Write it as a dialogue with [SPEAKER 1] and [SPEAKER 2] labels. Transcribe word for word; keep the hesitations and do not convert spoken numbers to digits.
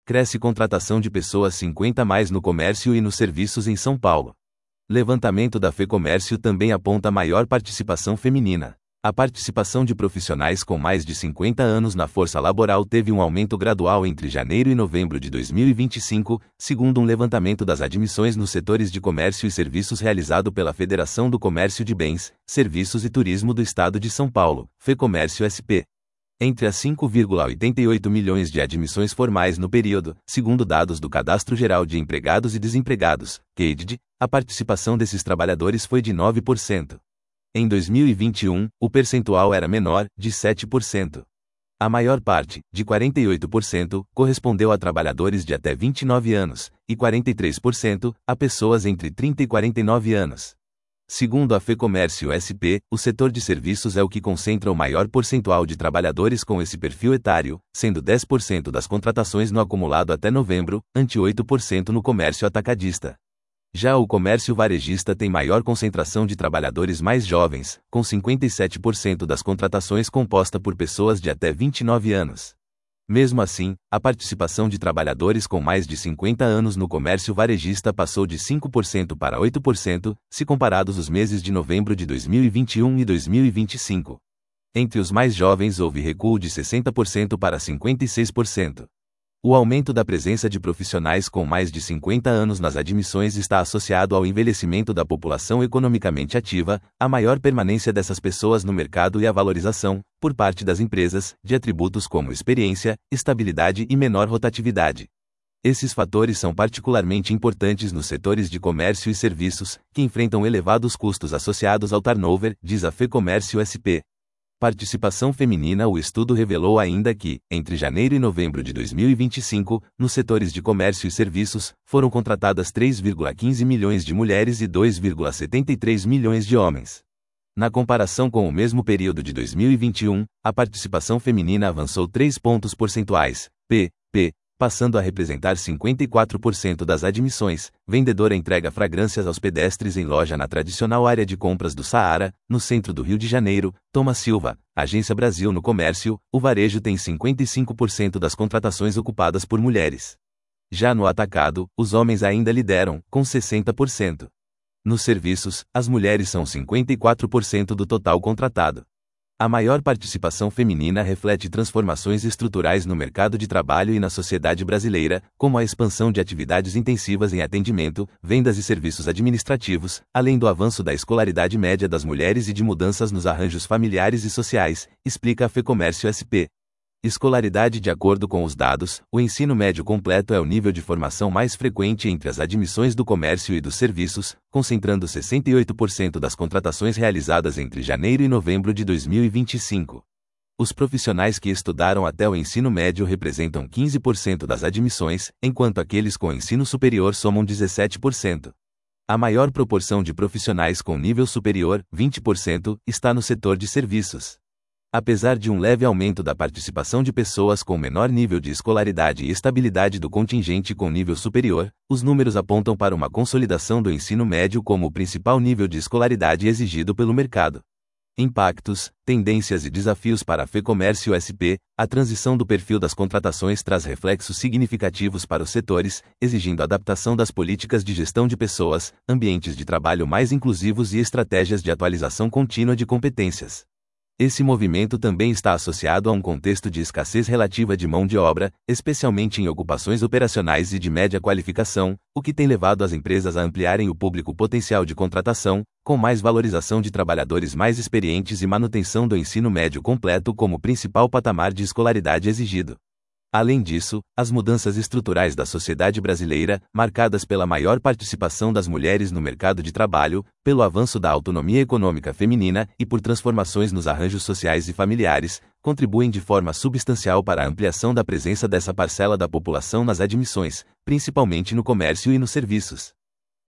[SPEAKER 1] Cresce contratação de pessoas cinquenta mais no comércio e nos serviços em São Paulo. Levantamento da FEComércio também aponta maior participação feminina. A participação de profissionais com mais de cinquenta anos na força laboral teve um aumento gradual entre janeiro e novembro de dois mil e vinte e cinco, segundo um levantamento das admissões nos setores de comércio e serviços realizado pela Federação do Comércio de Bens, Serviços e Turismo do Estado de São Paulo, FEComércio S P. Entre as cinco vírgula oitenta e oito milhões de admissões formais no período, segundo dados do Cadastro Geral de Empregados e Desempregados, C A D D, a participação desses trabalhadores foi de nove por cento. Em dois mil e vinte e um, o percentual era menor, de sete por cento. A maior parte, de quarenta e oito por cento, correspondeu a trabalhadores de até vinte e nove anos, e quarenta e três por cento, a pessoas entre trinta e quarenta e nove anos. Segundo a FEComércio S P, o setor de serviços é o que concentra o maior percentual de trabalhadores com esse perfil etário, sendo dez por cento das contratações no acumulado até novembro, ante oito por cento no comércio atacadista. Já o comércio varejista tem maior concentração de trabalhadores mais jovens, com cinquenta e sete por cento das contratações composta por pessoas de até vinte e nove anos. Mesmo assim, a participação de trabalhadores com mais de cinquenta anos no comércio varejista passou de cinco por cento para oito por cento, se comparados os meses de novembro de dois mil e vinte e um e dois mil e vinte e cinco. Entre os mais jovens houve recuo de sessenta por cento para cinquenta e seis por cento. O aumento da presença de profissionais com mais de cinquenta anos nas admissões está associado ao envelhecimento da população economicamente ativa, a maior permanência dessas pessoas no mercado e a valorização, por parte das empresas, de atributos como experiência, estabilidade e menor rotatividade. Esses fatores são particularmente importantes nos setores de comércio e serviços, que enfrentam elevados custos associados ao turnover, diz a FEComércio S P. Participação feminina. O estudo revelou ainda que, entre janeiro e novembro de dois mil e vinte e cinco, nos setores de comércio e serviços, foram contratadas três vírgula quinze milhões de mulheres e dois vírgula setenta e três milhões de homens. Na comparação com o mesmo período de dois mil e vinte e um, a participação feminina avançou três pontos percentuais, P P, passando a representar cinquenta e quatro por cento das admissões. Vendedora entrega fragrâncias aos pedestres em loja na tradicional área de compras do Saara, no centro do Rio de Janeiro. Thomas Silva, Agência Brasil. No comércio, o varejo tem cinquenta e cinco por cento das contratações ocupadas por mulheres. Já no atacado, os homens ainda lideram, com sessenta por cento. Nos serviços, as mulheres são cinquenta e quatro por cento do total contratado. A maior participação feminina reflete transformações estruturais no mercado de trabalho e na sociedade brasileira, como a expansão de atividades intensivas em atendimento, vendas e serviços administrativos, além do avanço da escolaridade média das mulheres e de mudanças nos arranjos familiares e sociais, explica a FEComércio S P. Escolaridade. De acordo com os dados, o ensino médio completo é o nível de formação mais frequente entre as admissões do comércio e dos serviços, concentrando sessenta e oito por cento das contratações realizadas entre janeiro e novembro de dois mil e vinte e cinco. Os profissionais que estudaram até o ensino médio representam quinze por cento das admissões, enquanto aqueles com ensino superior somam dezessete por cento. A maior proporção de profissionais com nível superior, vinte por cento, está no setor de serviços. Apesar de um leve aumento da participação de pessoas com menor nível de escolaridade e estabilidade do contingente com nível superior, os números apontam para uma consolidação do ensino médio como o principal nível de escolaridade exigido pelo mercado. Impactos, tendências e desafios para a FEComércio S P. A transição do perfil das contratações traz reflexos significativos para os setores, exigindo adaptação das políticas de gestão de pessoas, ambientes de trabalho mais inclusivos e estratégias de atualização contínua de competências. Esse movimento também está associado a um contexto de escassez relativa de mão de obra, especialmente em ocupações operacionais e de média qualificação, o que tem levado as empresas a ampliarem o público potencial de contratação, com mais valorização de trabalhadores mais experientes e manutenção do ensino médio completo como principal patamar de escolaridade exigido. Além disso, as mudanças estruturais da sociedade brasileira, marcadas pela maior participação das mulheres no mercado de trabalho, pelo avanço da autonomia econômica feminina e por transformações nos arranjos sociais e familiares, contribuem de forma substancial para a ampliação da presença dessa parcela da população nas admissões, principalmente no comércio e nos serviços.